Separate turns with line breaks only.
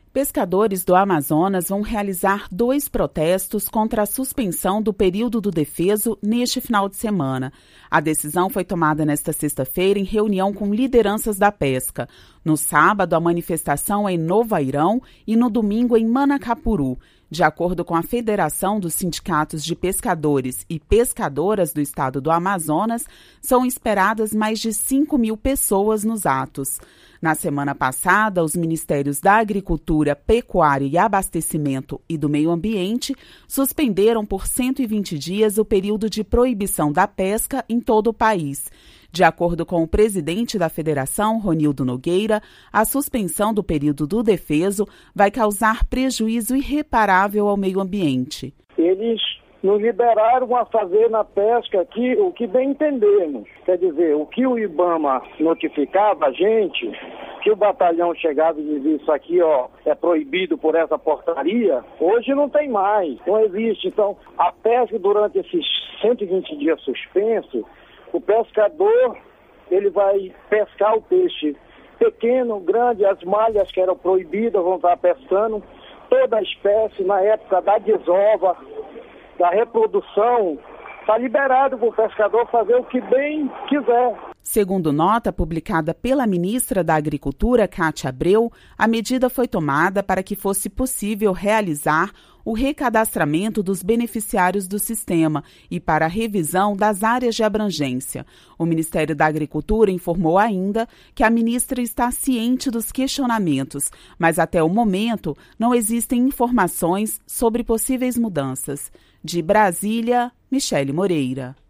Pescadores do Amazonas vão realizar 2 protestos contra a suspensão do período do defeso neste final de semana. A decisão foi tomada nesta sexta-feira em reunião com lideranças da pesca. No sábado, a manifestação é em Novo Airão e no domingo em Manacapuru. De acordo com a Federação dos Sindicatos de Pescadores e Pescadoras do Estado do Amazonas, são esperadas mais de 5.000 pessoas nos atos. Na semana passada, os Ministérios da Agricultura, Pecuária e Abastecimento e do Meio Ambiente suspenderam por 120 dias o período de proibição da pesca em todo o país. De acordo com o presidente da Federação, Ronildo Nogueira, a suspensão do período do defeso vai causar prejuízo irreparável ao meio ambiente.
Eles nos liberaram a fazer na pesca aqui o que bem entendemos. Quer dizer, o que o IBAMA notificava a gente, que o batalhão chegava e dizia isso aqui é proibido por essa portaria, hoje não tem mais, não existe. Então, a pesca durante esses 120 dias suspenso, o pescador ele vai pescar o peixe pequeno, grande, as malhas que eram proibidas vão estar pescando, toda a espécie na época da desova, da reprodução, está liberado para o pescador fazer o que bem quiser.
Segundo nota publicada pela ministra da Agricultura, Cátia Abreu, a medida foi tomada para que fosse possível realizar o recadastramento dos beneficiários do sistema e para a revisão das áreas de abrangência. O Ministério da Agricultura informou ainda que a ministra está ciente dos questionamentos, mas até o momento não existem informações sobre possíveis mudanças. De Brasília, Michele Moreira.